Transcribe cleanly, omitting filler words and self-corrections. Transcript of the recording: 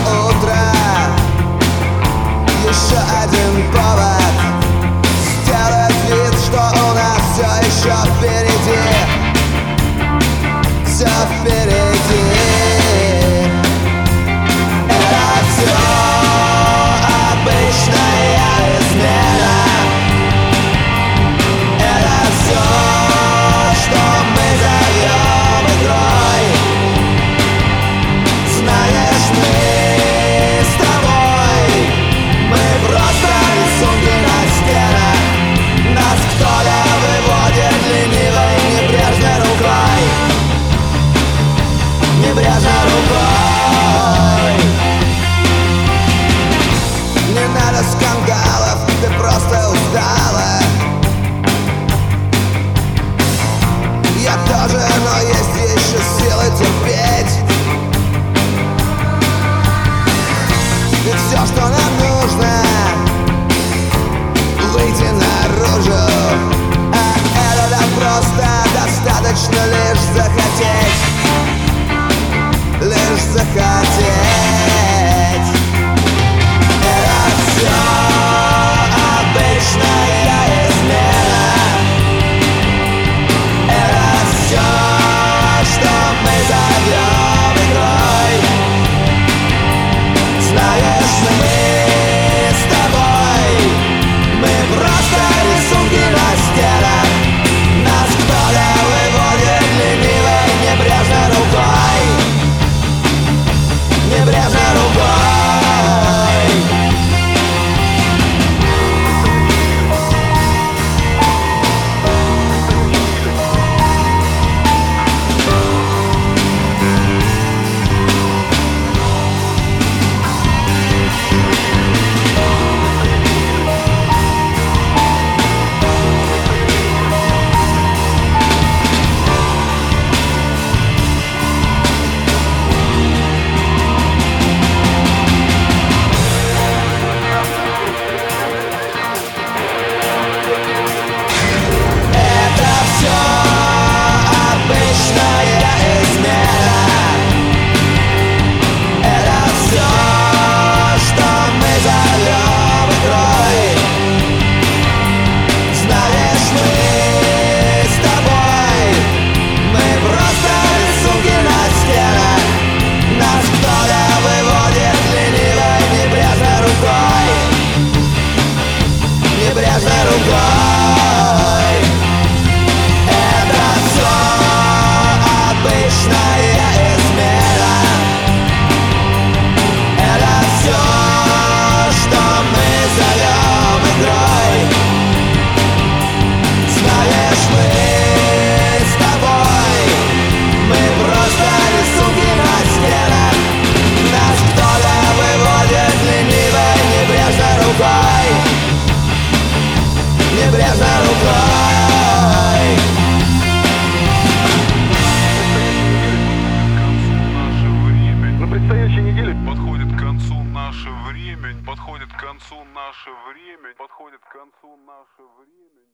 утро. Еще один повод сделать вид, что у нас все еще впереди. Все впереди. Это все обычная измена. Это все, что мы зовем игрой. Знаешь, мы с тобой, мы просто рисунки на стенах. Нас кто-то выводит ленивой небрежной рукой. Небрежной рукой. Не надо скандалов, ты просто устала. Я тоже, но есть еще силы терпеть. Ведь все, что нам нужно, выйти наружу. А это так просто, достаточно лишь захотеть. Лишь захотеть. Это все обычная измена. Это все, что мы зовем игрой. Знаешь, мы с тобой, мы просто рисунки на стенах. Нас кто-то выводит ленивой небрежной рукой. Небрежной рукой. Небрежной рукой. Это все обычная измена. Это все, что мы зовем игрой. Знаешь, мы с тобой, мы просто рисунки на стенах. Нас кто-то выводит ленивой небрежной рукой. Небрежной рукой. На предстоящей неделе подходит к концу наше время, подходит к концу наше время, подходит к концу наше время.